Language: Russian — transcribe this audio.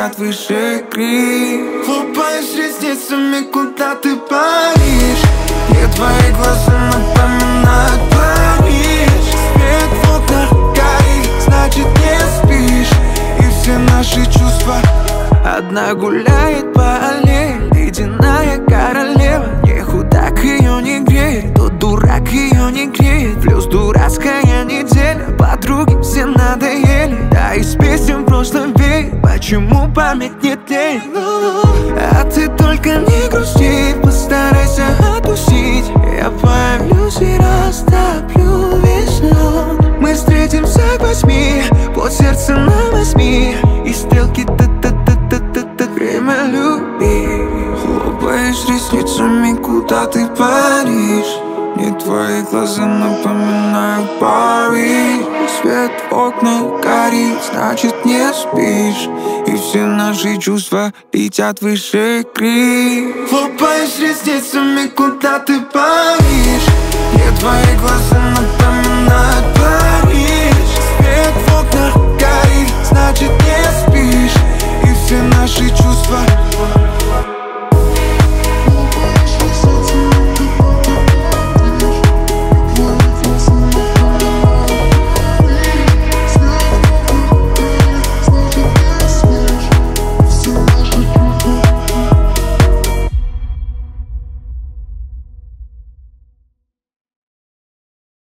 летят выше крик. Хлопаешь ресницами, куда ты паришь? Где твои глаза напоминают Париж? Свет в окнах горит, значит не спишь. И все наши чувства. Одна гуляет по аллее, ледяная королева. Не худак ее не греет, тот дурак ее не греет. Плюс дурацкая неделя, подруги все надоели. Да из песен в прошлом веет, почему память не тлеет? А ты только не грусти, постарайся отпустить. Я появлюсь и растоплю весь лед. Мы встретимся к 8, полсердца на 8. И стрелки та-та-та-та-та-та. Время любить. Хлопаешь ресницами, куда ты паришь? Мне твои глаза напоминают Париж. Свет в окнах горит, значит не спишь. И все наши чувства летят выше крик. Хлопаешь ресницами, куда ты паришь? Мне твои глаза напоминают